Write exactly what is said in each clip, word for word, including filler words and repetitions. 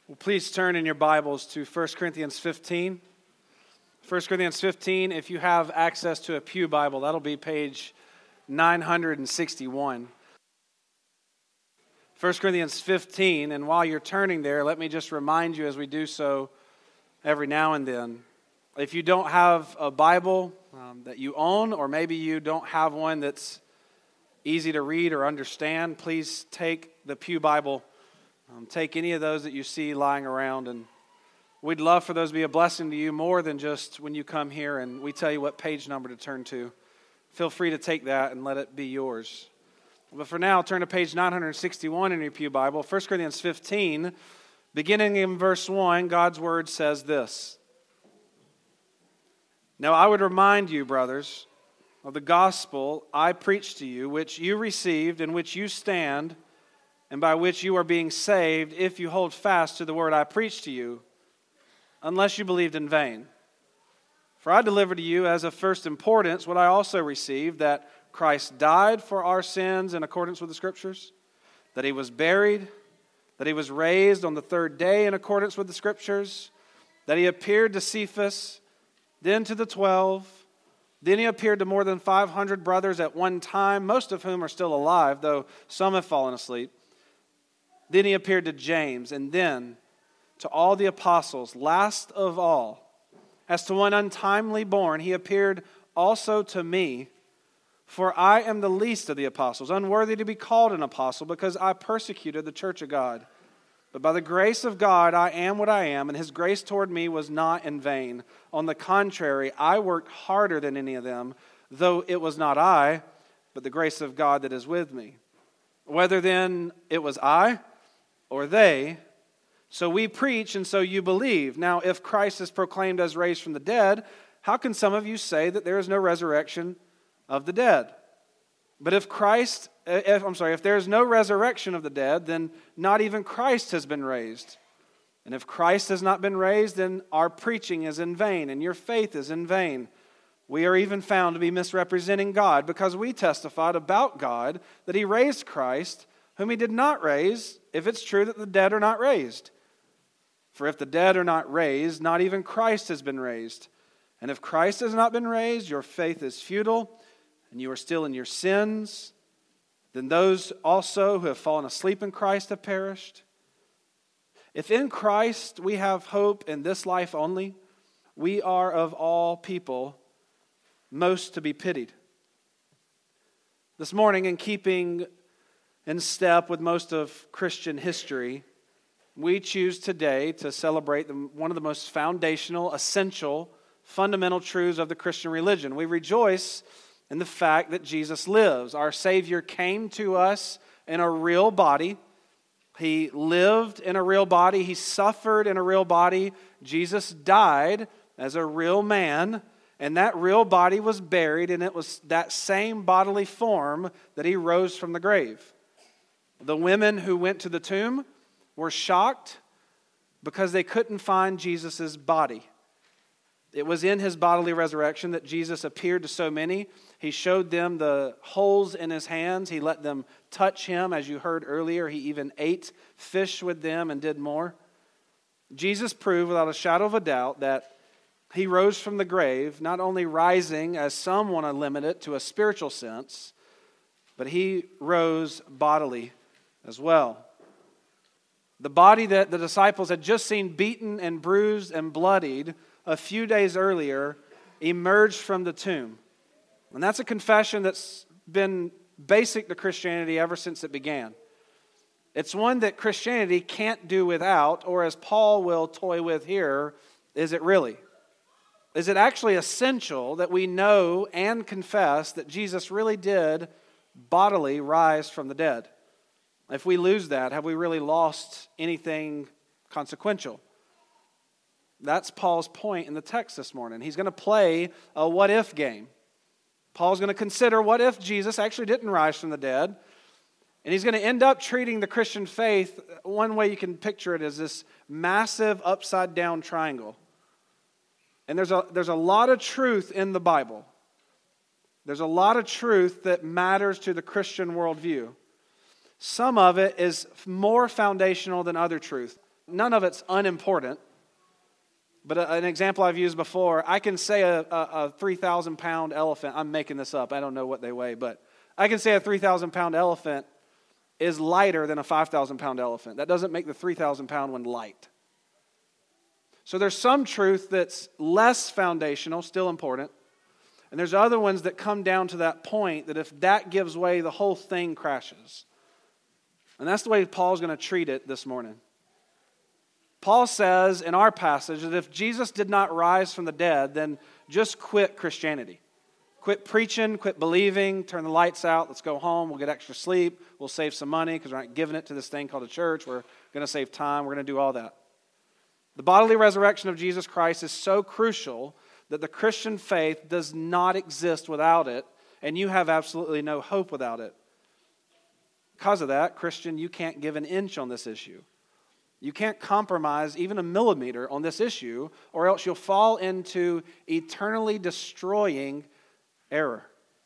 Well, please turn in your Bibles to First Corinthians fifteen. First Corinthians fifteen, if you have access to a pew Bible, that'll be page nine hundred sixty-one. First Corinthians fifteen, and while you're turning there, let me just remind you as we do so every now and then, if you don't have a Bible um, that you own, or maybe you don't have one that's easy to read or understand, please take the pew Bible. Um, take any of those that you see lying around, and we'd love for those to be a blessing to you more than just when you come here and we tell you what page number to turn to. Feel free to take that and let it be yours. But for now, turn to page nine hundred sixty-one in your pew Bible. First Corinthians fifteen, beginning in verse one, God's word says this. Now I would remind you, brothers, of the gospel I preached to you, which you received, in which you stand, and by which you are being saved, if you hold fast to the word I preached to you, unless you believed in vain. For I delivered to you as of first importance what I also received, that Christ died for our sins in accordance with the Scriptures, that He was buried, that He was raised on the third day in accordance with the Scriptures, that He appeared to Cephas, then to the twelve, then He appeared to more than five hundred brothers at one time, most of whom are still alive, though some have fallen asleep. Then He appeared to James, and then to all the apostles. Last of all, as to one untimely born, He appeared also to me. For I am the least of the apostles, unworthy to be called an apostle, because I persecuted the church of God. But by the grace of God, I am what I am, and His grace toward me was not in vain. On the contrary, I worked harder than any of them, though it was not I, but the grace of God that is with me. Whether then it was I or they, so we preach and so you believe. Now, if Christ is proclaimed as raised from the dead, how can some of you say that there is no resurrection of the dead? But if Christ, if, I'm sorry, if there is no resurrection of the dead, then not even Christ has been raised. And if Christ has not been raised, then our preaching is in vain, and your faith is in vain. We are even found to be misrepresenting God, because we testified about God that He raised Christ, whom He did not raise, if it's true that the dead are not raised. For if the dead are not raised, not even Christ has been raised. And if Christ has not been raised, your faith is futile, and you are still in your sins. Then those also who have fallen asleep in Christ have perished. If in Christ we have hope in this life only, we are of all people most to be pitied. This morning, in keeping in step with most of Christian history, we choose today to celebrate the, one of the most foundational, essential, fundamental truths of the Christian religion. We rejoice in the fact that Jesus lives. Our Savior came to us in a real body. He lived in a real body. He suffered in a real body. Jesus died as a real man, and that real body was buried, and it was that same bodily form that He rose from the grave. The women who went to the tomb were shocked because they couldn't find Jesus' body. It was in His bodily resurrection that Jesus appeared to so many. He showed them the holes in His hands. He let them touch Him. As you heard earlier, He even ate fish with them and did more. Jesus proved without a shadow of a doubt that He rose from the grave, not only rising, as some want to limit it, to a spiritual sense, but He rose bodily as well. The body that the disciples had just seen beaten and bruised and bloodied a few days earlier emerged from the tomb. And that's a confession that's been basic to Christianity ever since it began. It's one that Christianity can't do without, or as Paul will toy with here, is it really? Is it actually essential that we know and confess that Jesus really did bodily rise from the dead? If we lose that, have we really lost anything consequential? That's Paul's point in the text this morning. He's going to play a what-if game. Paul's going to consider what if Jesus actually didn't rise from the dead, and he's going to end up treating the Christian faith, one way you can picture it is this massive upside-down triangle. And there's a, there's a lot of truth in the Bible. There's a lot of truth that matters to the Christian worldview. Some of it is more foundational than other truth. none of it's unimportant. But a, an example I've used before, I can say a, a, a three thousand pound elephant, I'm making this up, I don't know what they weigh, but I can say a three thousand pound elephant is lighter than a five thousand pound elephant. That doesn't make the three thousand pound one light. So there's some truth that's less foundational, still important. And there's other ones that come down to that point that if that gives way, the whole thing crashes. And that's the way Paul's going to treat it this morning. Paul says in our passage that if Jesus did not rise from the dead, then just quit Christianity. Quit preaching, quit believing, turn the lights out, let's go home, we'll get extra sleep, we'll save some money because we're not giving it to this thing called a church, we're going to save time, we're going to do all that. The bodily resurrection of Jesus Christ is so crucial that the Christian faith does not exist without it, and you have absolutely no hope without it. Because of that, Christian, you can't give an inch on this issue. You can't compromise even a millimeter on this issue, or else you'll fall into eternally destroying error.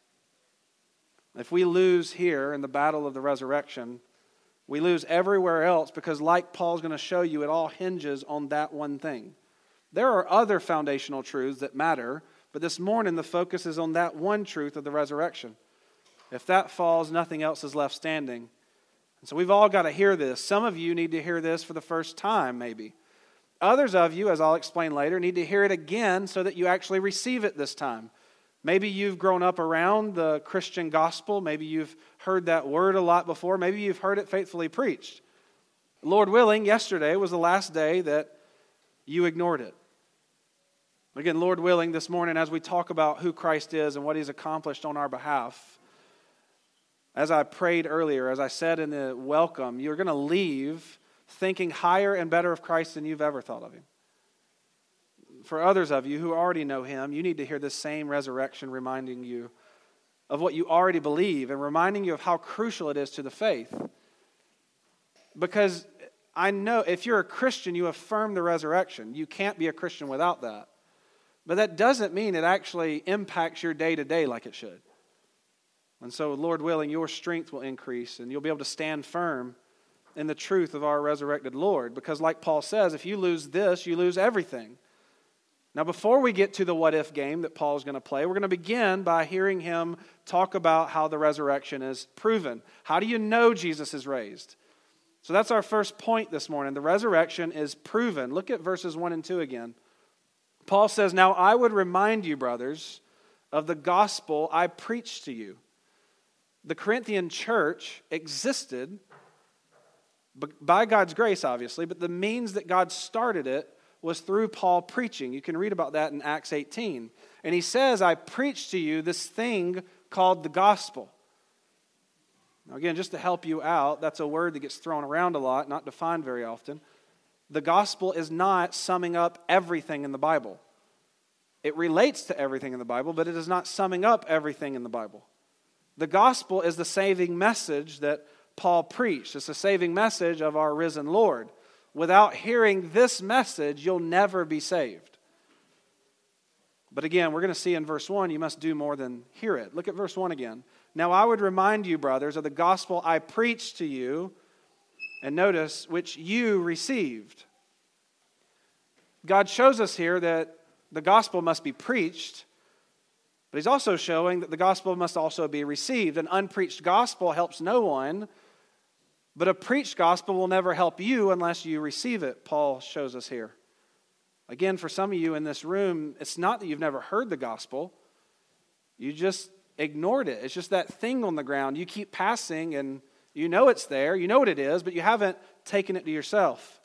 If we lose here in the battle of the resurrection, we lose everywhere else because, like Paul's going to show you, it all hinges on that one thing. There are other foundational truths that matter, but this morning the focus is on that one truth of the resurrection. If that falls, nothing else is left standing. And so we've all got to hear this. Some of you need to hear this for the first time, maybe. Others of you, as I'll explain later, need to hear it again so that you actually receive it this time. Maybe you've grown up around the Christian gospel. Maybe you've heard that word a lot before. Maybe you've heard it faithfully preached. Lord willing, yesterday was the last day that you ignored it. Again, Lord willing, this morning as we talk about who Christ is and what He's accomplished on our behalf, as I prayed earlier, as I said in the welcome, you're going to leave thinking higher and better of Christ than you've ever thought of Him. For others of you who already know Him, you need to hear this same resurrection reminding you of what you already believe and reminding you of how crucial it is to the faith. Because I know if you're a Christian, you affirm the resurrection. You can't be a Christian without that. But that doesn't mean it actually impacts your day-to-day like it should. And so, Lord willing, your strength will increase and you'll be able to stand firm in the truth of our resurrected Lord. Because like Paul says, if you lose this, you lose everything. Now, before we get to the what-if game that Paul's going to play, we're going to begin by hearing him talk about how the resurrection is proven. How do you know Jesus is raised? So that's our first point this morning. The resurrection is proven. Look at verses one and two again. Paul says, "Now I would remind you, brothers, of the gospel I preached to you." The Corinthian church existed by God's grace, obviously, but the means that God started it was through Paul preaching. You can read about that in Acts eighteen. And he says, "I preached to you this thing called the gospel." Now again, just to help you out, that's a word that gets thrown around a lot, not defined very often. The gospel is not summing up everything in the Bible. It relates to everything in the Bible, but it is not summing up everything in the Bible. The gospel is the saving message that Paul preached. It's the saving message of our risen Lord. Without hearing this message, you'll never be saved. But again, we're going to see in verse one, you must do more than hear it. Look at verse one again. "Now I would remind you, brothers, of the gospel I preached to you," and notice, "which you received." God shows us here that the gospel must be preached, but He's also showing that the gospel must also be received. An unpreached gospel helps no one, but a preached gospel will never help you unless you receive it, Paul shows us here. Again, for some of you in this room, it's not that you've never heard the gospel. You just ignored it. It's just that thing on the ground. You keep passing and you know it's there. You know what it is, but you haven't taken it to yourself.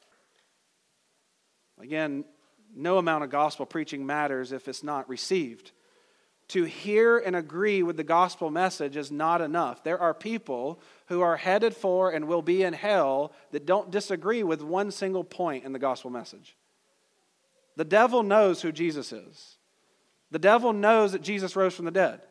Again, no amount of gospel preaching matters if it's not received. To hear and agree with the gospel message is not enough. There are people who are headed for and will be in hell that don't disagree with one single point in the gospel message. The devil knows who Jesus is. The devil knows that Jesus rose from the dead.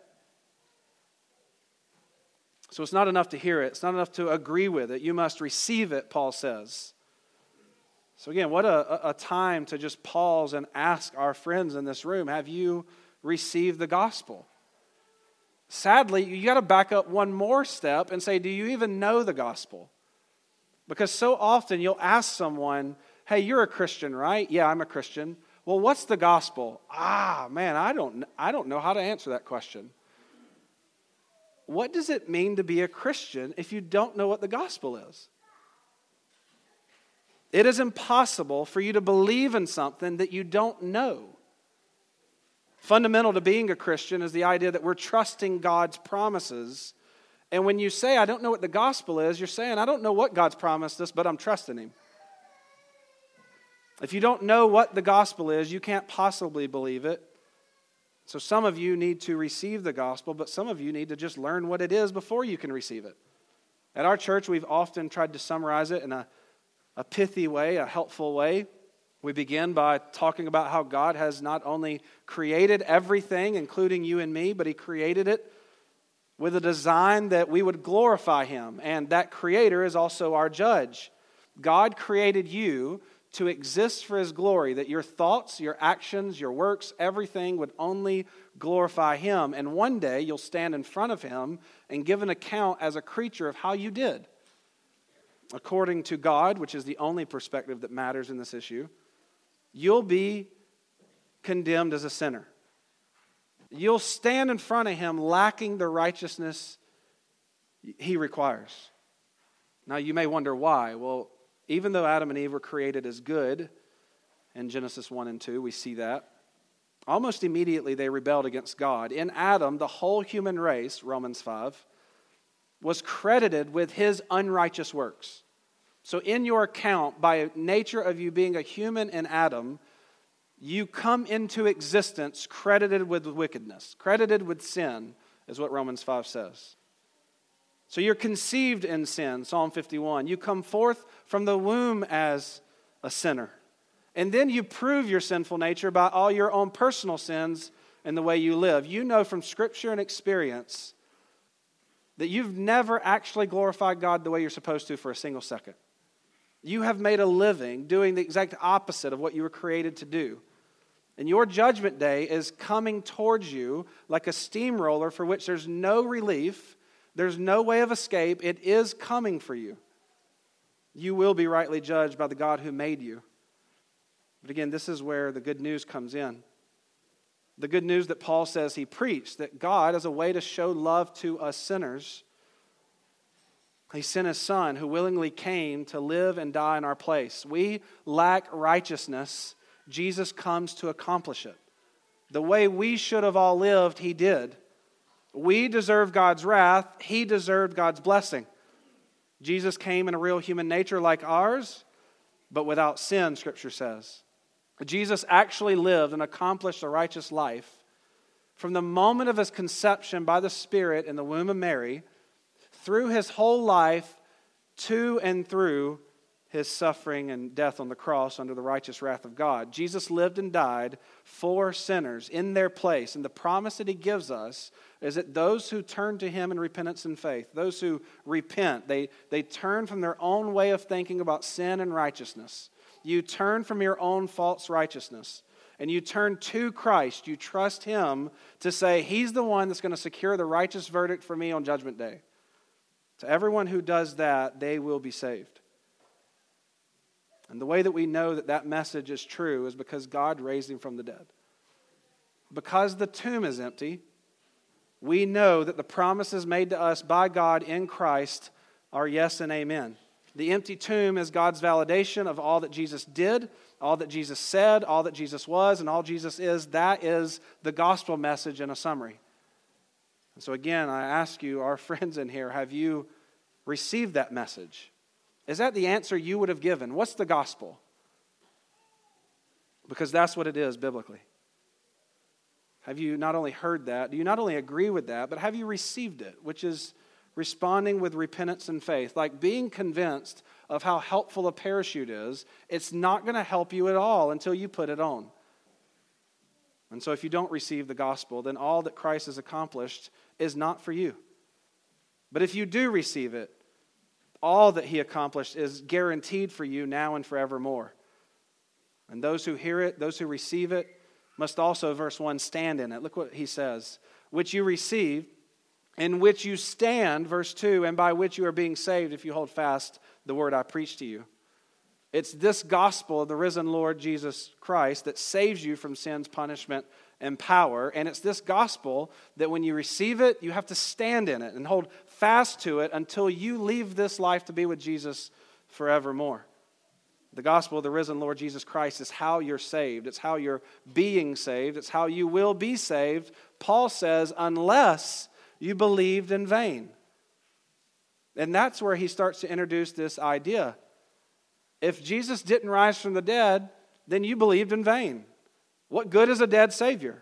So it's not enough to hear it. It's not enough to agree with it. You must receive it, Paul says. So again, what a, a time to just pause and ask our friends in this room, have you received the gospel? Sadly, you got to back up one more step and say, do you even know the gospel? Because so often you'll ask someone, Hey, you're a Christian, right? Yeah, I'm a Christian. Well, what's the gospel? Ah, man, I don't, I don't know how to answer that question. What does it mean to be a Christian if you don't know what the gospel is? It is impossible for you to believe in something that you don't know. Fundamental to being a Christian is the idea that we're trusting God's promises. And when you say, I don't know what the gospel is, you're saying, I don't know what God's promised us, but I'm trusting Him. If you don't know what the gospel is, you can't possibly believe it. So some of you need to receive the gospel, but some of you need to just learn what it is before you can receive it. At our church, we've often tried to summarize it in a, a pithy way, a helpful way. We begin by talking about how God has not only created everything, including you and me, but He created it with a design that we would glorify Him. And that Creator is also our judge. God created you to exist for His glory, that your thoughts, your actions, your works, everything would only glorify Him. And one day you'll stand in front of Him and give an account as a creature of how you did. According to God, which is the only perspective that matters in this issue, you'll be condemned as a sinner. You'll stand in front of Him lacking the righteousness He requires. Now you may wonder why. Well, even though Adam and Eve were created as good, in Genesis one and two, we see that, almost immediately they rebelled against God. In Adam, the whole human race, Romans five, was credited with his unrighteous works. So in your account, by nature of you being a human in Adam, you come into existence credited with wickedness, credited with sin, is what Romans five says. So you're conceived in sin, Psalm fifty-one. You come forth from the womb as a sinner. And then you prove your sinful nature by all your own personal sins and the way you live. You know from Scripture and experience that you've never actually glorified God the way you're supposed to for a single second. You have made a living doing the exact opposite of what you were created to do. And your judgment day is coming towards you like a steamroller for which there's no relief. There's no way of escape. It is coming for you. You will be rightly judged by the God who made you. But again, this is where the good news comes in. The good news that Paul says he preached, that God, as a way to show love to us sinners, He sent His Son who willingly came to live and die in our place. We lack righteousness. Jesus comes to accomplish it. The way we should have all lived, He did. We deserve God's wrath. He deserved God's blessing. Jesus came in a real human nature like ours, but without sin, Scripture says. Jesus actually lived and accomplished a righteous life from the moment of His conception by the Spirit in the womb of Mary, through His whole life, to and through His suffering and death on the cross under the righteous wrath of God. Jesus lived and died for sinners in their place. And the promise that He gives us is that those who turn to Him in repentance and faith, those who repent, they, they turn from their own way of thinking about sin and righteousness. You turn from your own false righteousness and you turn to Christ. You trust Him to say, He's the one that's going to secure the righteous verdict for me on Judgment Day. To everyone who does that, they will be saved. And the way that we know that that message is true is because God raised Him from the dead. Because the tomb is empty, we know that the promises made to us by God in Christ are yes and amen. The empty tomb is God's validation of all that Jesus did, all that Jesus said, all that Jesus was, and all Jesus is. That is the gospel message in a summary. And so again, I ask you, our friends in here, have you received that message? Is that the answer you would have given? What's the gospel? Because that's what it is biblically. Have you not only heard that, do you not only agree with that, but have you received it, which is responding with repentance and faith, like being convinced of how helpful a parachute is. It's not going to help you at all until you put it on. And so if you don't receive the gospel, then all that Christ has accomplished is not for you. But if you do receive it, all that He accomplished is guaranteed for you now and forevermore. And those who hear it, those who receive it, must also, verse one, stand in it. Look what he says. Which you receive, in which you stand, verse two, and by which you are being saved if you hold fast the word I preach to you. It's this gospel of the risen Lord Jesus Christ that saves you from sin's punishment and power. And it's this gospel that when you receive it, you have to stand in it and hold fast to it until you leave this life to be with Jesus forevermore. The gospel of the risen Lord Jesus Christ is how you're saved. It's how you're being saved. It's how you will be saved. Paul says, unless you believed in vain. And that's where he starts to introduce this idea. If Jesus didn't rise from the dead, then you believed in vain. What good is a dead Savior?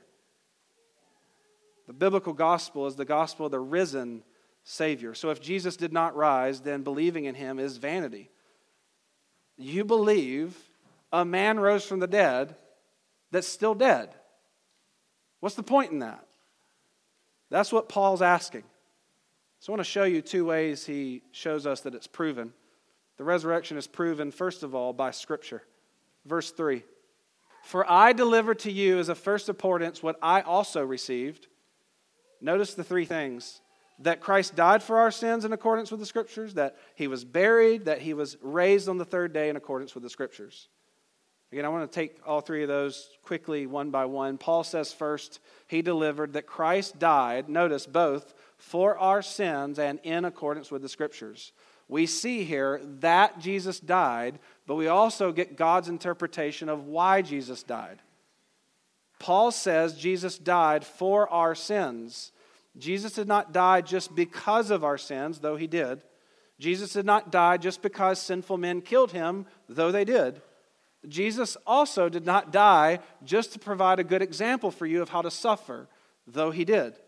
The biblical gospel is the gospel of the risen Savior. So if Jesus did not rise, then believing in him is vanity. You believe a man rose from the dead that's still dead. What's the point in that? That's what Paul's asking. So I want to show you two ways he shows us that it's proven. The resurrection is proven, first of all, by Scripture. Verse three. For I delivered to you as of first importance what I also received. Notice the three things. That Christ died for our sins in accordance with the Scriptures, that he was buried, that he was raised on the third day in accordance with the Scriptures. Again, I want to take all three of those quickly one by one. Paul says first, he delivered that Christ died, notice both, for our sins and in accordance with the Scriptures. We see here that Jesus died, but we also get God's interpretation of why Jesus died. Paul says Jesus died for our sins. Jesus did not die just because of our sins, though he did. Jesus did not die just because sinful men killed him, though they did. Jesus also did not die just to provide a good example for you of how to suffer, though he did.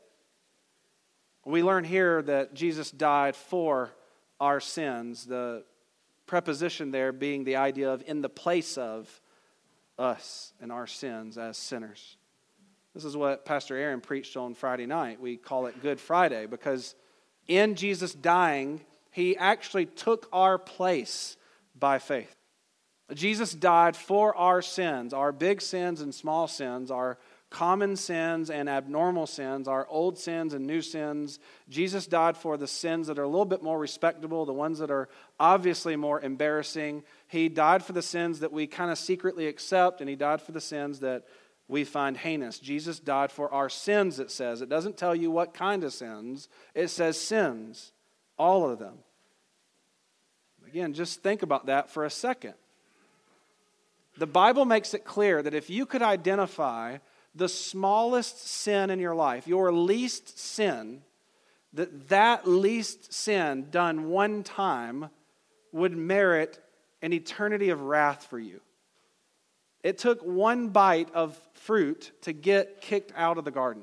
We learn here that Jesus died for our sins, the preposition there being the idea of in the place of us and our sins as sinners. This is what Pastor Aaron preached on Friday night. We call it Good Friday because in Jesus dying, he actually took our place by faith. Jesus died for our sins, our big sins and small sins, our common sins and abnormal sins, our old sins and new sins. Jesus died for the sins that are a little bit more respectable, the ones that are obviously more embarrassing. He died for the sins that we kind of secretly accept, and he died for the sins that we find heinous. Jesus died for our sins, it says. It doesn't tell you what kind of sins. It says sins, all of them. Again, just think about that for a second. The Bible makes it clear that if you could identify the smallest sin in your life, your least sin, that that least sin done one time would merit an eternity of wrath for you. It took one bite of fruit to get kicked out of the garden.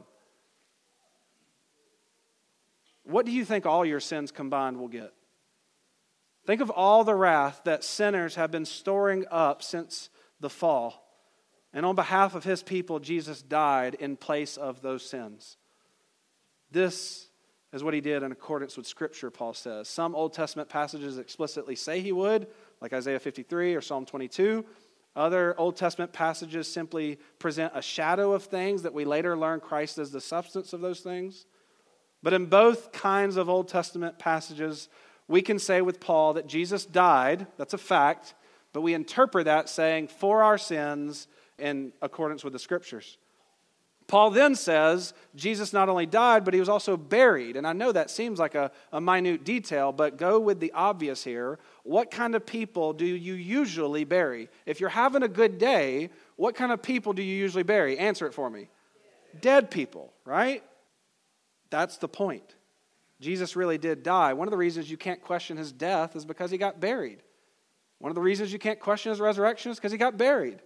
What do you think all your sins combined will get? Think of all the wrath that sinners have been storing up since the fall. And on behalf of his people, Jesus died in place of those sins. This is what he did in accordance with Scripture, Paul says. Some Old Testament passages explicitly say he would, like Isaiah fifty-three or Psalm twenty-two. Other Old Testament passages simply present a shadow of things that we later learn Christ as the substance of those things. But in both kinds of Old Testament passages, we can say with Paul that Jesus died, that's a fact, but we interpret that saying for our sins in accordance with the Scriptures. Paul then says Jesus not only died, but he was also buried. And I know that seems like a, a minute detail, but go with the obvious here. What kind of people do you usually bury? If you're having a good day, what kind of people do you usually bury? Answer it for me. Dead people, right? That's the point. Jesus really did die. One of the reasons you can't question his death is because he got buried. One of the reasons you can't question his resurrection is because he got buried.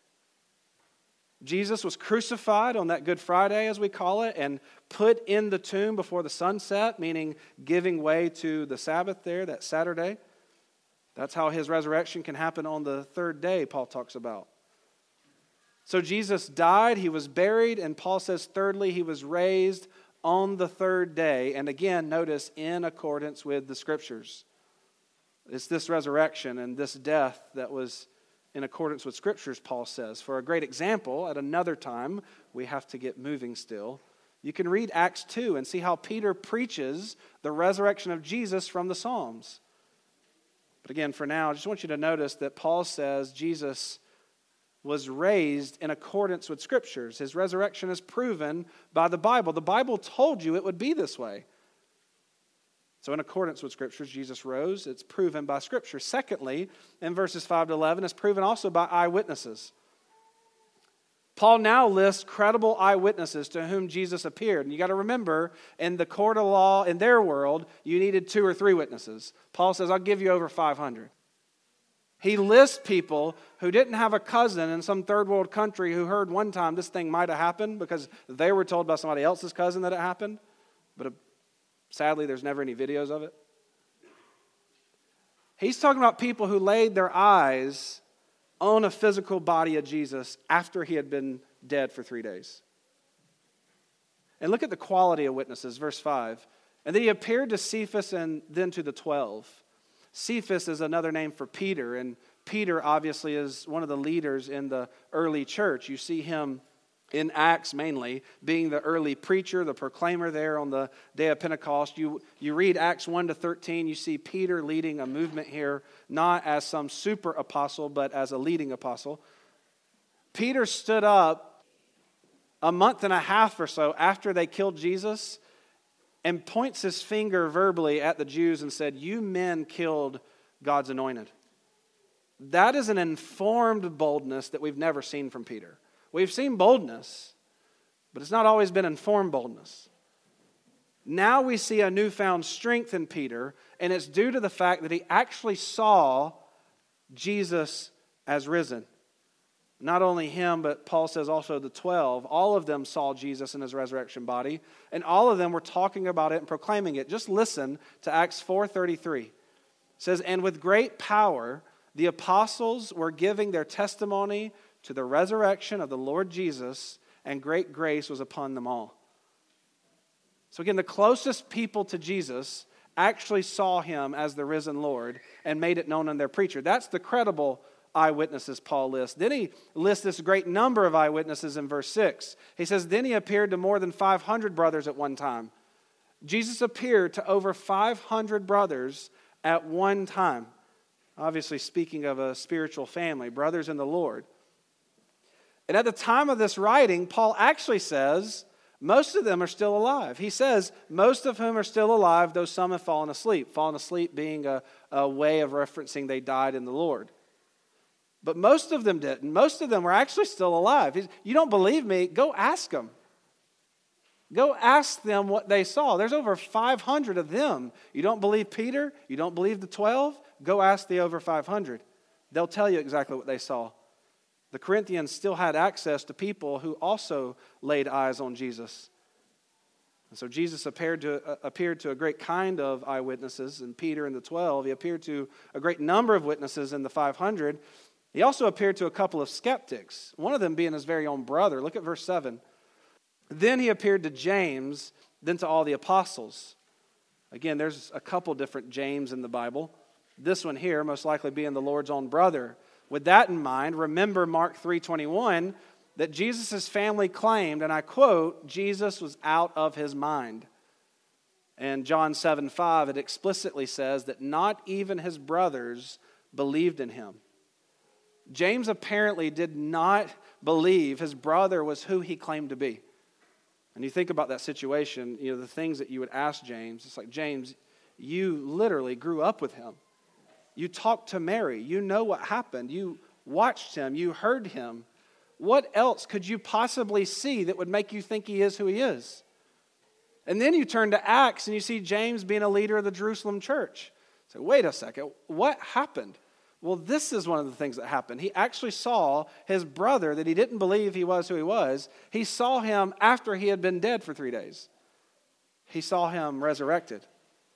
Jesus was crucified on that Good Friday, as we call it, and put in the tomb before the sun set, meaning giving way to the Sabbath there, that Saturday. That's how his resurrection can happen on the third day, Paul talks about. So Jesus died, he was buried, and Paul says, thirdly, he was raised on the third day. And again, notice, in accordance with the Scriptures. It's this resurrection and this death that was in accordance with Scriptures, Paul says. For a great example, at another time, we have to get moving still. You can read Acts two and see how Peter preaches the resurrection of Jesus from the Psalms. But again, for now, I just want you to notice that Paul says Jesus was raised in accordance with Scriptures. His resurrection is proven by the Bible. The Bible told you it would be this way. So in accordance with Scriptures, Jesus rose. It's proven by Scripture. Secondly, in verses five to eleven, it's proven also by eyewitnesses. Paul now lists credible eyewitnesses to whom Jesus appeared. And you got to remember, in the court of law, in their world, you needed two or three witnesses. Paul says, I'll give you over five hundred. He lists people who didn't have a cousin in some third world country who heard one time this thing might have happened because they were told by somebody else's cousin that it happened. But uh, sadly, there's never any videos of it. He's talking about people who laid their eyes on a physical body of Jesus after he had been dead for three days. And look at the quality of witnesses, verse five. And then he appeared to Cephas and then to the twelve. Cephas is another name for Peter, and Peter obviously is one of the leaders in the early church. You see him in Acts mainly, being the early preacher, the proclaimer there on the day of Pentecost. You, you read Acts one to thirteen, you see Peter leading a movement here, not as some super apostle, but as a leading apostle. Peter stood up a month and a half or so after they killed Jesus and points his finger verbally at the Jews and said, you men killed God's anointed. That is an informed boldness that we've never seen from Peter. We've seen boldness, but it's not always been informed boldness. Now we see a newfound strength in Peter, and it's due to the fact that he actually saw Jesus as risen. Not only him, but Paul says also the twelve. All of them saw Jesus in his resurrection body, and all of them were talking about it and proclaiming it. Just listen to Acts four thirty-three. It says, and with great power the apostles were giving their testimony to the resurrection of the Lord Jesus, and great grace was upon them all. So again, the closest people to Jesus actually saw him as the risen Lord and made it known in their preacher. That's the credible eyewitnesses Paul lists. Then he lists this great number of eyewitnesses in verse six. He says, then he appeared to more than five hundred brothers at one time. Jesus appeared to over five hundred brothers at one time. Obviously speaking of a spiritual family, brothers in the Lord. And at the time of this writing, Paul actually says most of them are still alive. He says most of whom are still alive, though some have fallen asleep. Fallen asleep being a, a way of referencing they died in the Lord. But most of them didn't. Most of them were actually still alive. You don't believe me? Go ask them. Go ask them what they saw. There's over five hundred of them. You don't believe Peter? You don't believe the twelve? Go ask the over five hundred. They'll tell you exactly what they saw. The Corinthians still had access to people who also laid eyes on Jesus. And so Jesus appeared to, uh, appeared to a great kind of eyewitnesses in Peter and the twelve. He appeared to a great number of witnesses in the five hundred. He also appeared to a couple of skeptics, one of them being his very own brother. Look at verse seven. Then he appeared to James, then to all the apostles. Again, there's a couple different James in the Bible. This one here, most likely being the Lord's own brother. With that in mind, remember Mark three twenty-one, that Jesus' family claimed, and I quote, Jesus was out of his mind. And John seven five, it explicitly says that not even his brothers believed in him. James apparently did not believe his brother was who he claimed to be. And you think about that situation, you know, the things that you would ask James. It's like, James, you literally grew up with him. You talked to Mary. You know what happened. You watched him. You heard him. What else could you possibly see that would make you think he is who he is? And then you turn to Acts and you see James being a leader of the Jerusalem church. So wait a second, what happened? Well, this is one of the things that happened. He actually saw his brother that he didn't believe he was who he was. He saw him after he had been dead for three days. He saw him resurrected.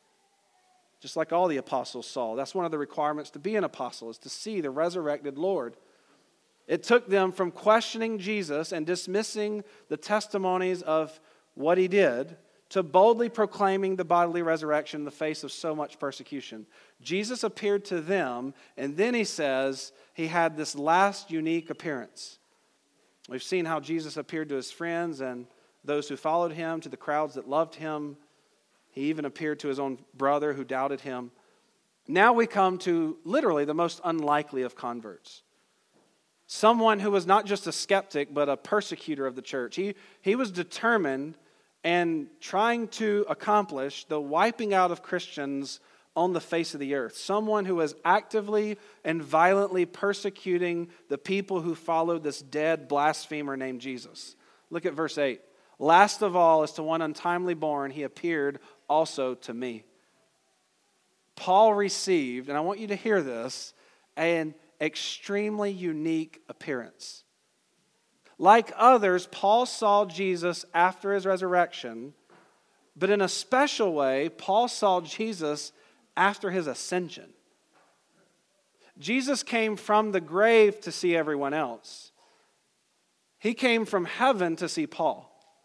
Just like all the apostles saw. That's one of the requirements to be an apostle, is to see the resurrected Lord. It took them from questioning Jesus and dismissing the testimonies of what he did to boldly proclaiming the bodily resurrection in the face of so much persecution. Jesus appeared to them, and then he says he had this last unique appearance. We've seen how Jesus appeared to his friends and those who followed him, to the crowds that loved him. He even appeared to his own brother who doubted him. Now we come to literally the most unlikely of converts. Someone who was not just a skeptic, but a persecutor of the church. He, he was determined and trying to accomplish the wiping out of Christians on the face of the earth. Someone who was actively and violently persecuting the people who followed this dead blasphemer named Jesus. Look at verse eight. Last of all, as to one untimely born, he appeared also to me. Paul received, and I want you to hear this, an extremely unique appearance. Like others, Paul saw Jesus after his resurrection, but in a special way, Paul saw Jesus after his ascension. Jesus came from the grave to see everyone else. He came from heaven to see Paul.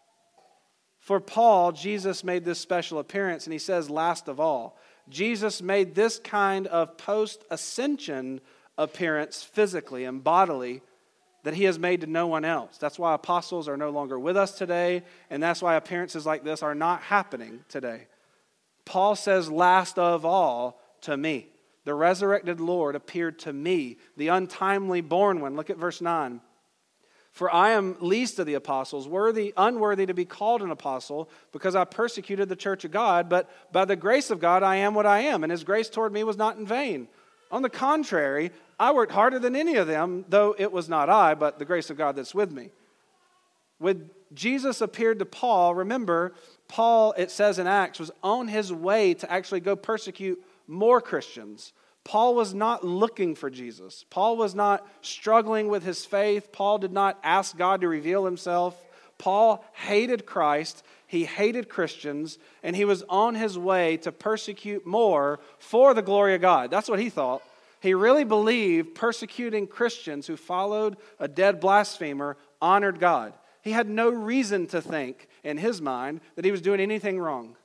For Paul, Jesus made this special appearance, and he says, last of all. Jesus made this kind of post-ascension appearance physically and bodily that he has made to no one else. That's why apostles are no longer with us today, and that's why appearances like this are not happening today. Paul says, last of all, to me. The resurrected Lord appeared to me, the untimely born one. Look at verse nine. For I am least of the apostles, worthy, unworthy to be called an apostle, because I persecuted the church of God, but by the grace of God I am what I am, and his grace toward me was not in vain. On the contrary, I worked harder than any of them, though it was not I, but the grace of God that's with me. When Jesus appeared to Paul, remember, Paul, it says in Acts, was on his way to actually go persecute more Christians. Paul was not looking for Jesus. Paul was not struggling with his faith. Paul did not ask God to reveal himself. Paul hated Christ. He hated Christians. And he was on his way to persecute more for the glory of God. That's what he thought. He really believed persecuting Christians who followed a dead blasphemer honored God. He had no reason to think in his mind that he was doing anything wrong.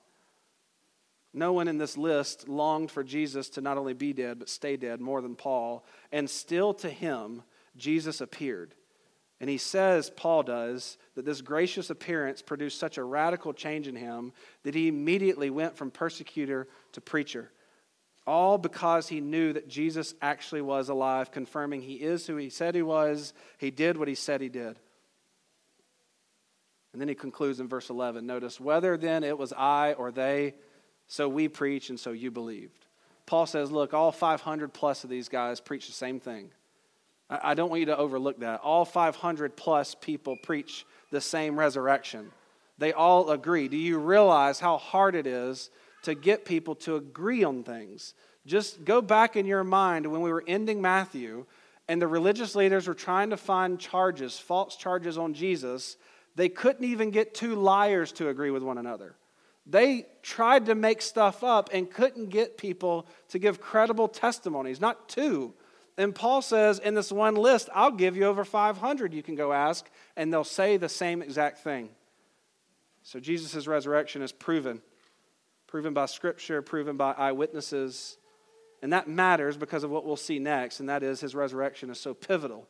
No one in this list longed for Jesus to not only be dead, but stay dead more than Paul. And still to him, Jesus appeared. And he says, Paul does, that this gracious appearance produced such a radical change in him that he immediately went from persecutor to preacher. All because he knew that Jesus actually was alive, confirming he is who he said he was. He did what he said he did. And then he concludes in verse eleven. Notice, whether then it was I or they, so we preach and so you believed. Paul says, look, all five hundred plus of these guys preach the same thing. I don't want you to overlook that. All five hundred plus people preach the same resurrection. They all agree. Do you realize how hard it is to get people to agree on things? Just go back in your mind when we were ending Matthew and the religious leaders were trying to find charges, false charges on Jesus. They couldn't even get two liars to agree with one another. They tried to make stuff up and couldn't get people to give credible testimonies, not two. And Paul says in this one list, I'll give you over five hundred you can go ask, and they'll say the same exact thing. So Jesus' resurrection is proven. Proven by Scripture, proven by eyewitnesses. And that matters because of what we'll see next, and that is his resurrection is so pivotal.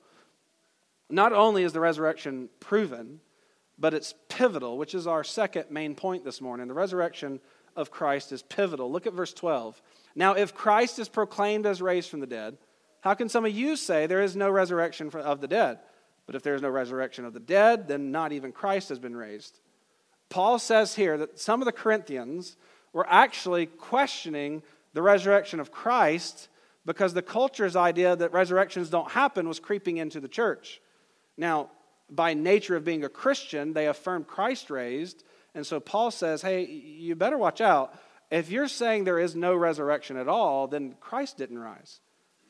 Not only is the resurrection proven, but it's pivotal, which is our second main point this morning. The resurrection of Christ is pivotal. Look at verse twelve. Now, if Christ is proclaimed as raised from the dead, how can some of you say there is no resurrection of the dead? But if there is no resurrection of the dead, then not even Christ has been raised. Paul says here that some of the Corinthians were actually questioning the resurrection of Christ because the culture's idea that resurrections don't happen was creeping into the church. Now, by nature of being a Christian, they affirmed Christ raised. And so Paul says, hey, you better watch out. If you're saying there is no resurrection at all, then Christ didn't rise.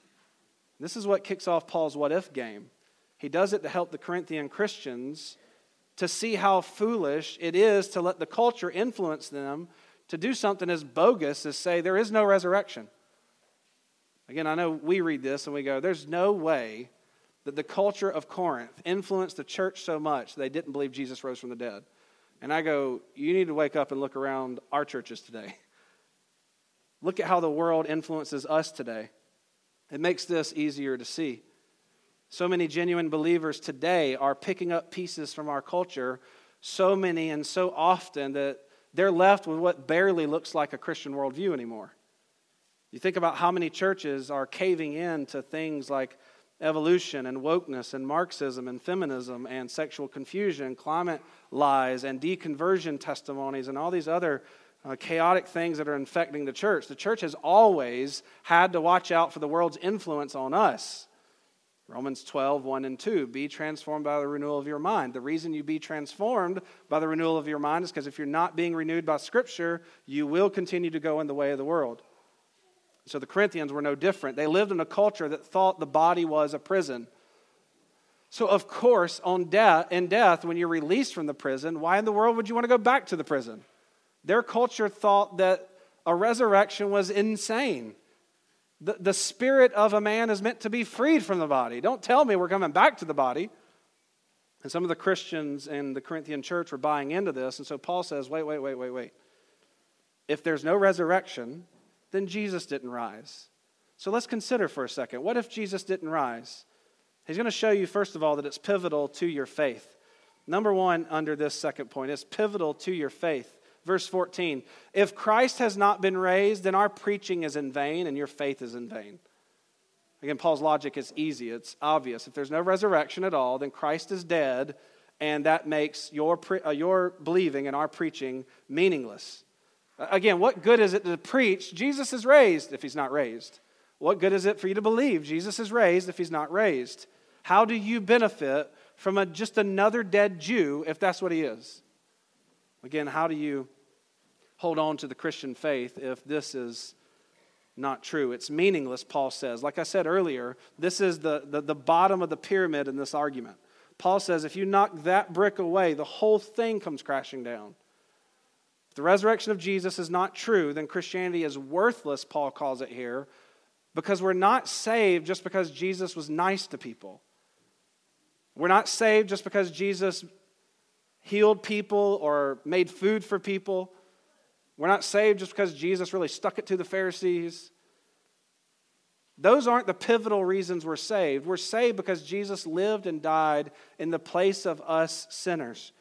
This is what kicks off Paul's what-if game. He does it to help the Corinthian Christians to see how foolish it is to let the culture influence them to do something as bogus as say there is no resurrection. Again, I know we read this and we go, there's no way that the culture of Corinth influenced the church so much they didn't believe Jesus rose from the dead. And I go, you need to wake up and look around our churches today. Look at how the world influences us today. It makes this easier to see. So many genuine believers today are picking up pieces from our culture, so many and so often that they're left with what barely looks like a Christian worldview anymore. You think about how many churches are caving in to things like evolution and wokeness and Marxism and feminism and sexual confusion, climate lies and deconversion testimonies and all these other uh, chaotic things that are infecting the church. The church has always had to watch out for the world's influence on us. Romans twelve, one and two, be transformed by the renewal of your mind. The reason you be transformed by the renewal of your mind is because if you're not being renewed by Scripture, you will continue to go in the way of the world. So the Corinthians were no different. They lived in a culture that thought the body was a prison. So of course, on death, in death, when you're released from the prison, why in the world would you want to go back to the prison? Their culture thought that a resurrection was insane. The, the spirit of a man is meant to be freed from the body. Don't tell me we're coming back to the body. And some of the Christians in the Corinthian church were buying into this. And so Paul says, wait, wait, wait, wait, wait. If there's no resurrection, then Jesus didn't rise. So let's consider for a second. What if Jesus didn't rise? He's going to show you, first of all, that it's pivotal to your faith. Number one under this second point, it's pivotal to your faith. Verse fourteen, if Christ has not been raised, then our preaching is in vain and your faith is in vain. Again, Paul's logic is easy. It's obvious. If there's no resurrection at all, then Christ is dead, and that makes your, pre- uh, your believing and our preaching meaningless. Again, what good is it to preach Jesus is raised if he's not raised? What good is it for you to believe Jesus is raised if he's not raised? How do you benefit from a, just another dead Jew if that's what he is? Again, how do you hold on to the Christian faith if this is not true? It's meaningless, Paul says. Like I said earlier, this is the, the, the bottom of the pyramid in this argument. Paul says if you knock that brick away, the whole thing comes crashing down. If the resurrection of Jesus is not true, then Christianity is worthless, Paul calls it here, because we're not saved just because Jesus was nice to people. We're not saved just because Jesus healed people or made food for people. We're not saved just because Jesus really stuck it to the Pharisees. Those aren't the pivotal reasons we're saved. We're saved because Jesus lived and died in the place of us sinners.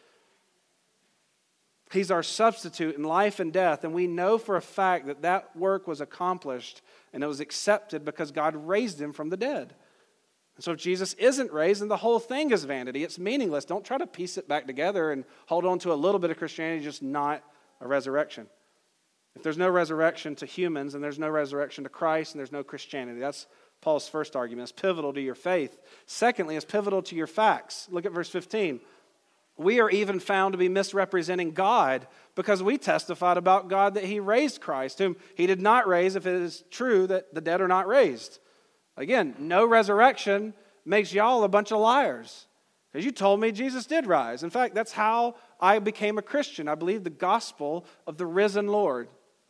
He's our substitute in life and death, and we know for a fact that that work was accomplished and it was accepted because God raised him from the dead. And so if Jesus isn't raised, then the whole thing is vanity. It's meaningless. Don't try to piece it back together and hold on to a little bit of Christianity, just not a resurrection. If there's no resurrection to humans, and there's no resurrection to Christ, and there's no Christianity. That's Paul's first argument. It's pivotal to your faith. Secondly, it's pivotal to your facts. Look at verse fifteen. We are even found to be misrepresenting God because we testified about God that he raised Christ, whom he did not raise if it is true that the dead are not raised. Again, no resurrection makes y'all a bunch of liars. Because you told me Jesus did rise. In fact, that's how I became a Christian. I believe the gospel of the risen Lord.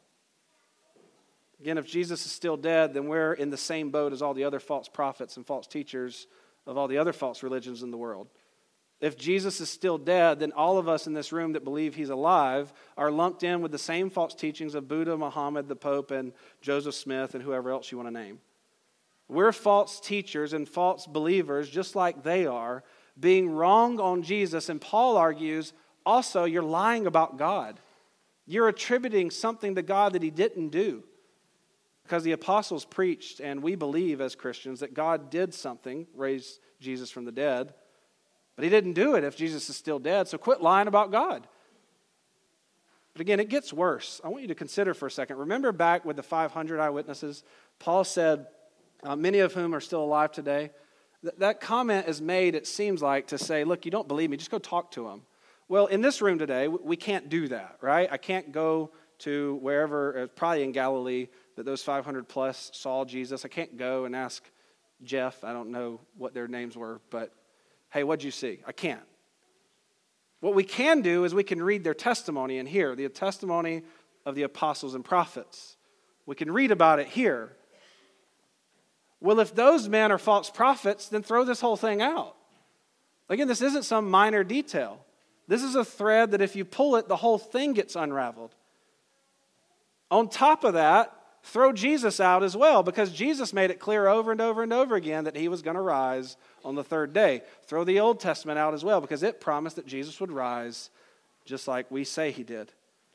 Again, if Jesus is still dead, then we're in the same boat as all the other false prophets and false teachers of all the other false religions in the world. If Jesus is still dead, then all of us in this room that believe he's alive are lumped in with the same false teachings of Buddha, Muhammad, the Pope, and Joseph Smith, and whoever else you want to name. We're false teachers and false believers, just like they are, being wrong on Jesus. And Paul argues, also, you're lying about God. You're attributing something to God that he didn't do. Because the apostles preached, and we believe as Christians, that God did something, raised Jesus from the dead. But he didn't do it if Jesus is still dead, so quit lying about God. But again, it gets worse. I want you to consider for a second. Remember back with the five hundred eyewitnesses? Paul said, uh, many of whom are still alive today. Th- that comment is made, it seems like, to say, look, you don't believe me, just go talk to them. Well, in this room today, we can't do that, right? I can't go to wherever, uh, probably in Galilee, that those five hundred plus saw Jesus. I can't go and ask Jeff, I don't know what their names were, but hey, what'd you see? I can't. What we can do is we can read their testimony in here, the testimony of the apostles and prophets. We can read about it here. Well, if those men are false prophets, then throw this whole thing out. Again, this isn't some minor detail. This is a thread that if you pull it, the whole thing gets unraveled. On top of that, throw Jesus out as well, because Jesus made it clear over and over and over again that he was going to rise on the third day. Throw the Old Testament out as well, because it promised that Jesus would rise just like we say he did.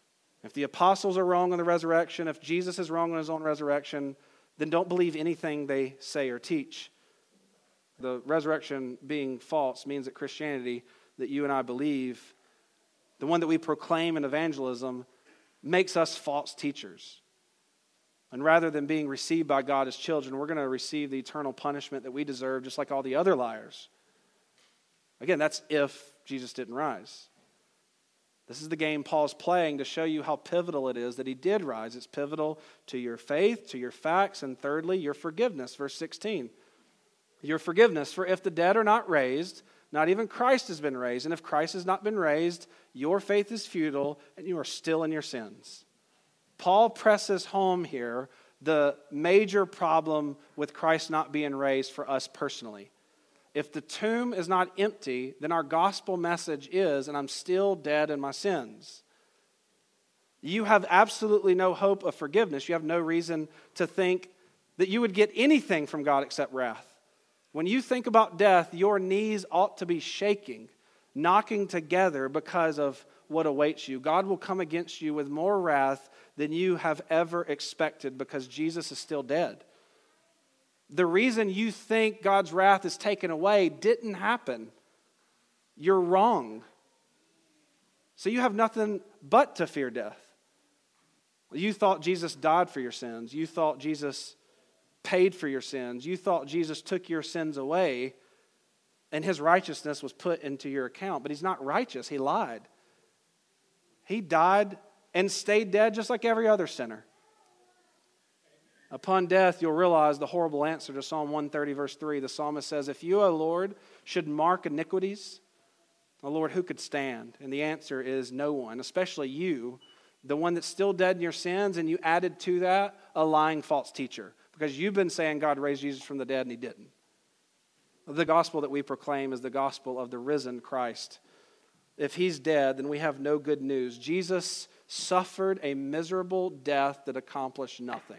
If the apostles are wrong on the resurrection, if Jesus is wrong on his own resurrection, then don't believe anything they say or teach. The resurrection being false means that Christianity that you and I believe, the one that we proclaim in evangelism, makes us false teachers. And rather than being received by God as children, we're going to receive the eternal punishment that we deserve, just like all the other liars. Again, that's if Jesus didn't rise. This is the game Paul's playing to show you how pivotal it is that he did rise. It's pivotal to your faith, to your facts, and thirdly, your forgiveness. Verse sixteen. Your forgiveness, for if the dead are not raised, not even Christ has been raised. And if Christ has not been raised, your faith is futile and you are still in your sins. Paul presses home here the major problem with Christ not being raised for us personally. If the tomb is not empty, then our gospel message is, and I'm still dead in my sins. You have absolutely no hope of forgiveness. You have no reason to think that you would get anything from God except wrath. When you think about death, your knees ought to be shaking, knocking together because of what awaits you. God will come against you with more wrath than you have ever expected because Jesus is still dead. The reason you think God's wrath is taken away didn't happen. You're wrong. So you have nothing but to fear death. You thought Jesus died for your sins. You thought Jesus paid for your sins. You thought Jesus took your sins away and his righteousness was put into your account. But he's not righteous. He lied. He died and stayed dead just like every other sinner. Upon death, you'll realize the horrible answer to Psalm one thirty, verse three. The psalmist says, if you, O Lord, should mark iniquities, O Lord, who could stand? And the answer is no one, especially you, the one that's still dead in your sins, and you added to that a lying false teacher. Because you've been saying God raised Jesus from the dead, and he didn't. The gospel that we proclaim is the gospel of the risen Christ. If he's dead, then we have no good news. Jesus suffered a miserable death that accomplished nothing.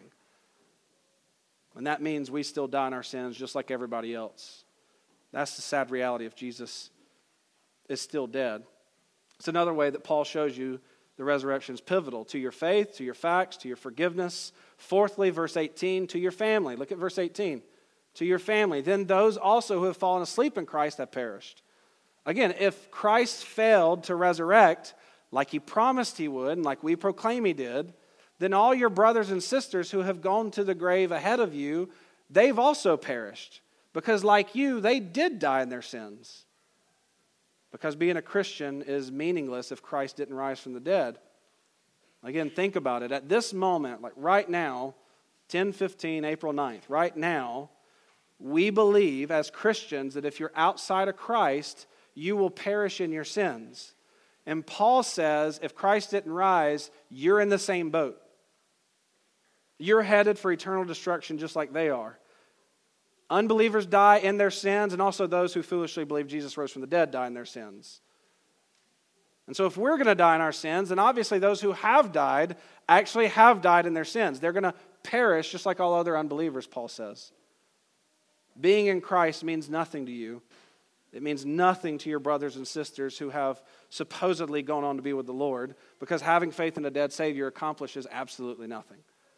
And that means we still die in our sins just like everybody else. That's the sad reality if Jesus is still dead. It's another way that Paul shows you the resurrection is pivotal to your faith, to your facts, to your forgiveness. Fourthly, verse eighteen, to your family. Look at verse eighteen. To your family. Then those also who have fallen asleep in Christ have perished. Again, if Christ failed to resurrect like he promised he would and like we proclaim he did, then all your brothers and sisters who have gone to the grave ahead of you, they've also perished. Because like you, they did die in their sins. Because being a Christian is meaningless if Christ didn't rise from the dead. Again, think about it. At this moment, like right now, ten fifteen, April ninth, right now, we believe as Christians that if you're outside of Christ, you will perish in your sins. And Paul says if Christ didn't rise, you're in the same boat. You're headed for eternal destruction just like they are. Unbelievers die in their sins, and also those who foolishly believe Jesus rose from the dead die in their sins. And so if we're going to die in our sins, then obviously those who have died actually have died in their sins. They're going to perish just like all other unbelievers, Paul says. Being in Christ means nothing to you. It means nothing to your brothers and sisters who have supposedly gone on to be with the Lord, because having faith in a dead Savior accomplishes absolutely nothing.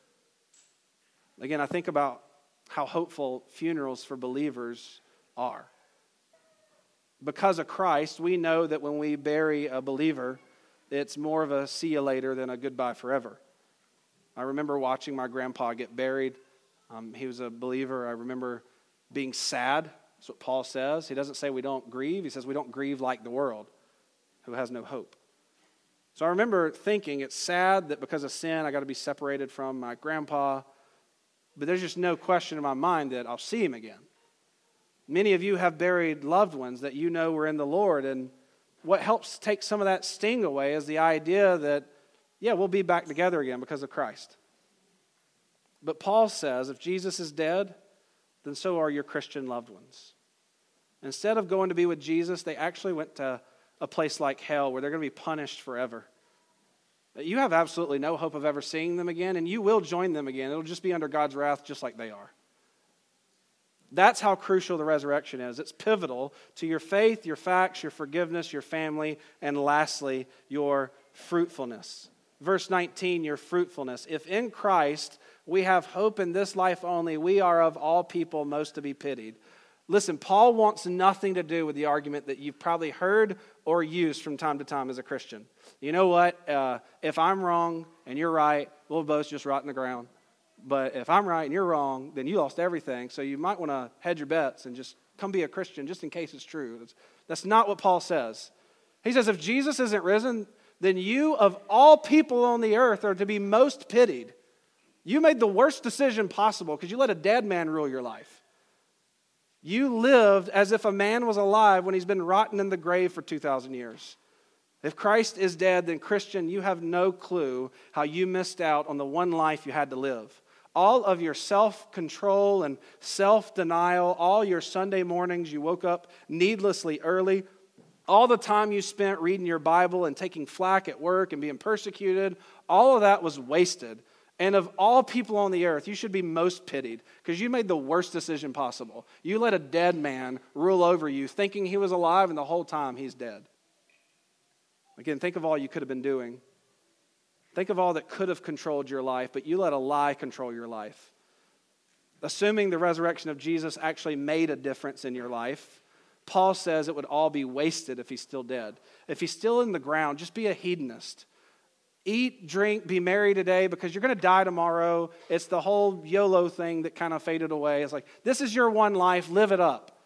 Again, I think about how hopeful funerals for believers are. Because of Christ, we know that when we bury a believer, it's more of a see you later than a goodbye forever. I remember watching my grandpa get buried. Um, he was a believer. I remember being sad. That's what Paul says. He doesn't say we don't grieve. He says we don't grieve like the world, who has no hope. So I remember thinking it's sad that because of sin, I got to be separated from my grandpa. But there's just no question in my mind that I'll see him again. Many of you have buried loved ones that you know were in the Lord, and what helps take some of that sting away is the idea that, yeah, we'll be back together again because of Christ. But Paul says if Jesus is dead, then so are your Christian loved ones. Instead of going to be with Jesus, they actually went to a place like hell where they're going to be punished forever. You have absolutely no hope of ever seeing them again, and you will join them again. It'll just be under God's wrath just like they are. That's how crucial the resurrection is. It's pivotal to your faith, your facts, your forgiveness, your family, and lastly, your fruitfulness. Verse nineteen, your fruitfulness. If in Christ we have hope in this life only, we are of all people most to be pitied. Listen, Paul wants nothing to do with the argument that you've probably heard or used from time to time as a Christian. You know what? Uh, if I'm wrong and you're right, we'll both just rot in the ground. But if I'm right and you're wrong, then you lost everything. So you might want to hedge your bets and just come be a Christian just in case it's true. That's, that's not what Paul says. He says if Jesus isn't risen, then you of all people on the earth are to be most pitied. You made the worst decision possible because you let a dead man rule your life. You lived as if a man was alive when he's been rotting in the grave for two thousand years. If Christ is dead, then Christian, you have no clue how you missed out on the one life you had to live. All of your self-control and self-denial, all your Sunday mornings you woke up needlessly early, all the time you spent reading your Bible and taking flack at work and being persecuted, all of that was wasted. And of all people on the earth, you should be most pitied because you made the worst decision possible. You let a dead man rule over you thinking he was alive and the whole time he's dead. Again, think of all you could have been doing. Think of all that could have controlled your life, but you let a lie control your life. Assuming the resurrection of Jesus actually made a difference in your life, Paul says it would all be wasted if he's still dead. If he's still in the ground, just be a hedonist. Eat, drink, be merry today because you're going to die tomorrow. It's the whole YOLO thing that kind of faded away. It's like, this is your one life, live it up.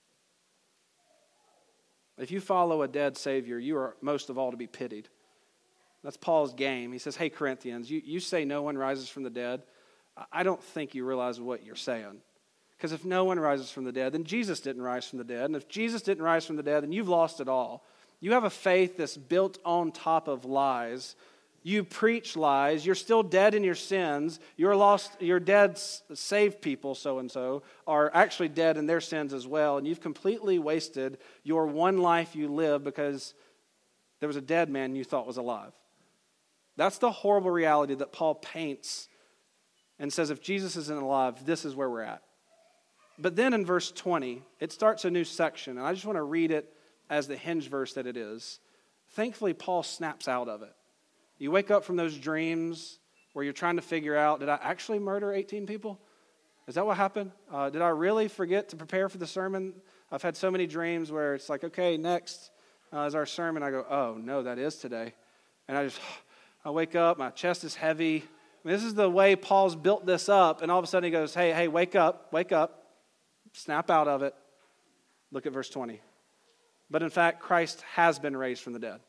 If you follow a dead Savior, you are most of all to be pitied. That's Paul's game. He says, hey, Corinthians, you, you say no one rises from the dead. I don't think you realize what you're saying. Because if no one rises from the dead, then Jesus didn't rise from the dead. And if Jesus didn't rise from the dead, then you've lost it all. You have a faith that's built on top of lies. You preach lies. You're still dead in your sins. You're lost. Your dead saved people, so-and-so, are actually dead in their sins as well. And you've completely wasted your one life you live because there was a dead man you thought was alive. That's the horrible reality that Paul paints and says if Jesus isn't alive, this is where we're at. But then in verse twenty, it starts a new section. And I just want to read it as the hinge verse that it is. Thankfully, Paul snaps out of it. You wake up from those dreams where you're trying to figure out, did I actually murder eighteen people? Is that what happened? Uh, did I really forget to prepare for the sermon? I've had so many dreams where it's like, okay, next uh, is our sermon. I go, oh, no, that is today. And I just, I wake up, my chest is heavy. I mean, this is the way Paul's built this up. And all of a sudden he goes, hey, hey, wake up, wake up. Snap out of it. Look at verse twenty. But in fact, Christ has been raised from the dead.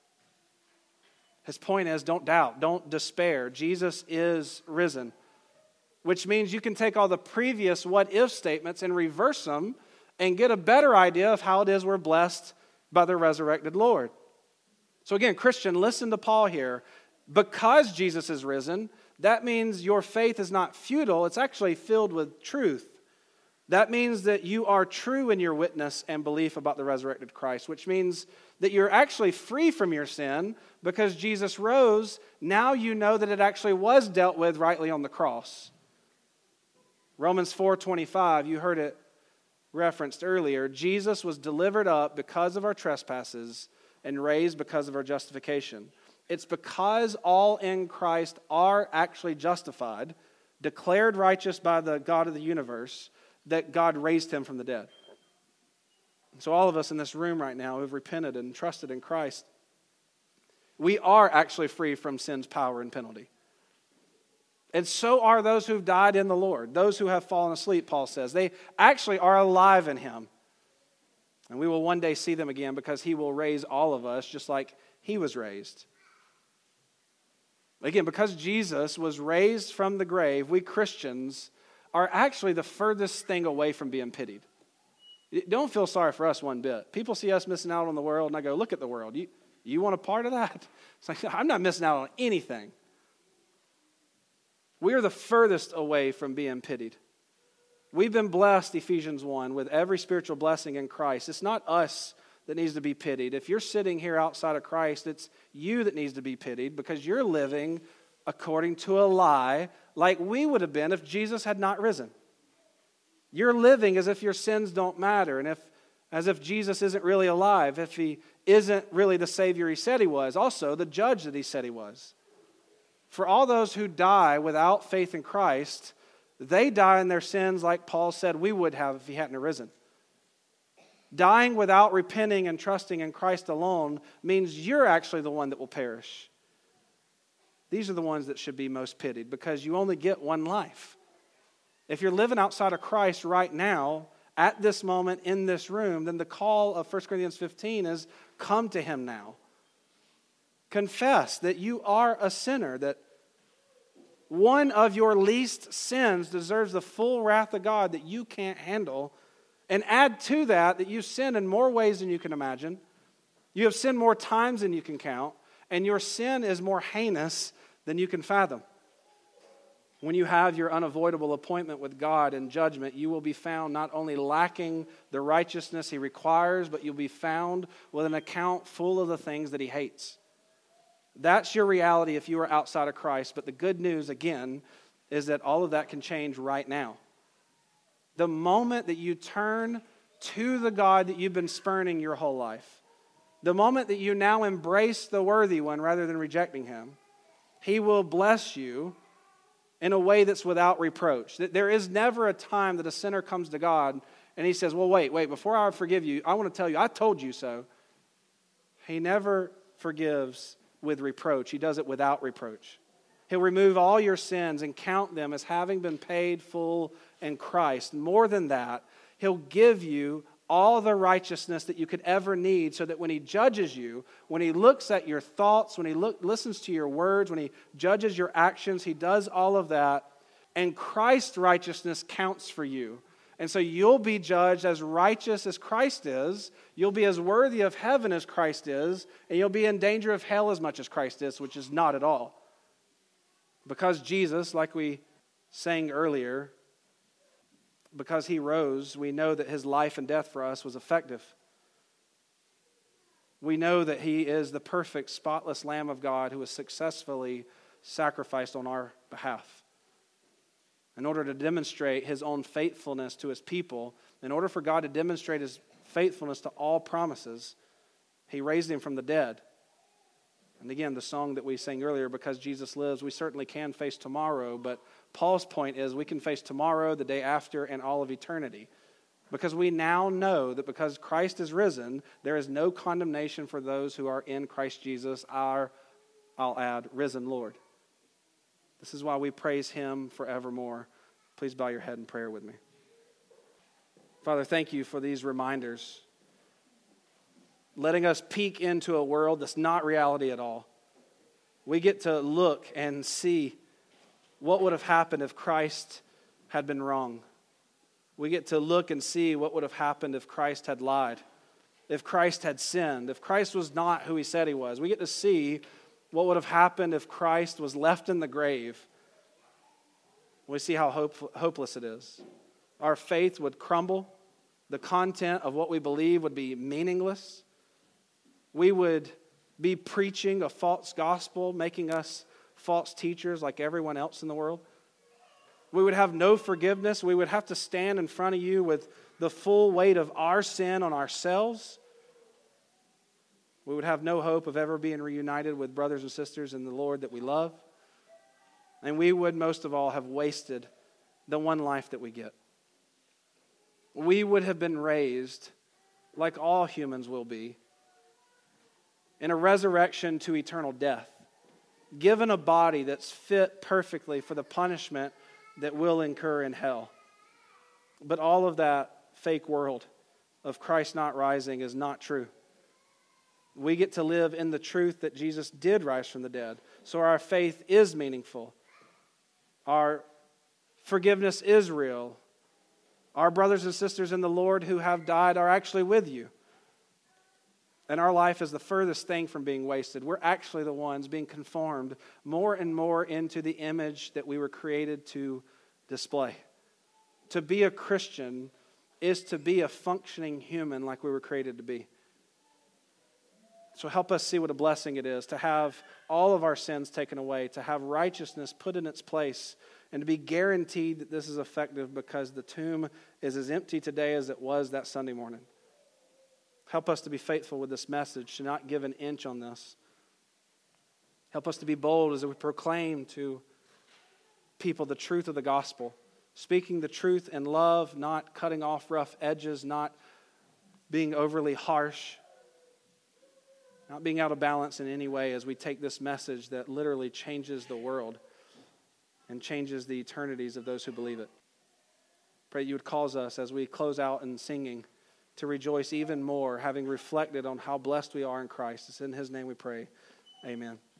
His point is, don't doubt, don't despair. Jesus is risen, which means you can take all the previous what-if statements and reverse them and get a better idea of how it is we're blessed by the resurrected Lord. So again, Christian, listen to Paul here. Because Jesus is risen, that means your faith is not futile. It's actually filled with truth. That means that you are true in your witness and belief about the resurrected Christ, which means that you're actually free from your sin because Jesus rose. Now you know that it actually was dealt with rightly on the cross. Romans four twenty-five, you heard it referenced earlier. Jesus was delivered up because of our trespasses and raised because of our justification. It's because all in Christ are actually justified, declared righteous by the God of the universe, that God raised him from the dead. So all of us in this room right now who've repented and trusted in Christ, we are actually free from sin's power and penalty. And so are those who've died in the Lord, those who have fallen asleep, Paul says. They actually are alive in him. And we will one day see them again because he will raise all of us just like he was raised. Again, because Jesus was raised from the grave, we Christians are actually the furthest thing away from being pitied. Don't feel sorry for us one bit. People see us missing out on the world, and I go, look at the world. You, you want a part of that? It's like, I'm not missing out on anything. We are the furthest away from being pitied. We've been blessed, Ephesians one, with every spiritual blessing in Christ. It's not us that needs to be pitied. If you're sitting here outside of Christ, it's you that needs to be pitied because you're living according to a lie like we would have been if Jesus had not risen. You're living as if your sins don't matter and if, as if Jesus isn't really alive, if he isn't really the Savior he said he was, also the judge that he said he was. For all those who die without faith in Christ, they die in their sins like Paul said we would have if he hadn't arisen. Dying without repenting and trusting in Christ alone means you're actually the one that will perish. These are the ones that should be most pitied because you only get one life. If you're living outside of Christ right now, at this moment in this room, then the call of First Corinthians fifteen is come to him now. Confess that you are a sinner, that one of your least sins deserves the full wrath of God that you can't handle. And add to that that you sin in more ways than you can imagine. You have sinned more times than you can count. And your sin is more heinous than you can fathom. When you have your unavoidable appointment with God in judgment, you will be found not only lacking the righteousness he requires, but you'll be found with an account full of the things that he hates. That's your reality if you are outside of Christ. But the good news, again, is that all of that can change right now. The moment that you turn to the God that you've been spurning your whole life, the moment that you now embrace the worthy one rather than rejecting him, he will bless you in a way that's without reproach. There is never a time that a sinner comes to God and he says, well, wait, wait, before I forgive you, I want to tell you, I told you so. He never forgives with reproach. He does it without reproach. He'll remove all your sins and count them as having been paid full in Christ. More than that, he'll give you all the righteousness that you could ever need so that when he judges you, when he looks at your thoughts, when he look, listens to your words, when he judges your actions, he does all of that, and Christ's righteousness counts for you. And so you'll be judged as righteous as Christ is, you'll be as worthy of heaven as Christ is, and you'll be in danger of hell as much as Christ is, which is not at all. Because Jesus, like we sang earlier, because he rose, we know that his life and death for us was effective. We know that he is the perfect, spotless Lamb of God who was successfully sacrificed on our behalf. In order to demonstrate his own faithfulness to his people, in order for God to demonstrate his faithfulness to all promises, he raised him from the dead. And again, the song that we sang earlier, because Jesus lives, we certainly can face tomorrow, but Paul's point is we can face tomorrow, the day after, and all of eternity. Because we now know that because Christ is risen, there is no condemnation for those who are in Christ Jesus, our, I'll add, risen Lord. This is why we praise him forevermore. Please bow your head in prayer with me. Father, thank you for these reminders, letting us peek into a world that's not reality at all. We get to look and see what would have happened if Christ had been wrong. We get to look and see what would have happened if Christ had lied, if Christ had sinned, if Christ was not who he said he was. We get to see what would have happened if Christ was left in the grave. We see how hope, hopeless it is. Our faith would crumble. The content of what we believe would be meaningless. We would be preaching a false gospel, making us false teachers like everyone else in the world. We would have no forgiveness. We would have to stand in front of you with the full weight of our sin on ourselves. We would have no hope of ever being reunited with brothers and sisters in the Lord that we love. And we would most of all have wasted the one life that we get. We would have been raised, like all humans will be, in a resurrection to eternal death, given a body that's fit perfectly for the punishment that we'll incur in hell. But all of that fake world of Christ not rising is not true. We get to live in the truth that Jesus did rise from the dead. So our faith is meaningful. Our forgiveness is real. Our brothers and sisters in the Lord who have died are actually with you. And our life is the furthest thing from being wasted. We're actually the ones being conformed more and more into the image that we were created to display. To be a Christian is to be a functioning human like we were created to be. So help us see what a blessing it is to have all of our sins taken away, to have righteousness put in its place, and to be guaranteed that this is effective because the tomb is as empty today as it was that Sunday morning. Help us to be faithful with this message, to not give an inch on this. Help us to be bold as we proclaim to people the truth of the gospel, speaking the truth in love, not cutting off rough edges, not being overly harsh, not being out of balance in any way as we take this message that literally changes the world and changes the eternities of those who believe it. Pray you would cause us as we close out in singing to rejoice even more, having reflected on how blessed we are in Christ. It's in His name we pray. Amen.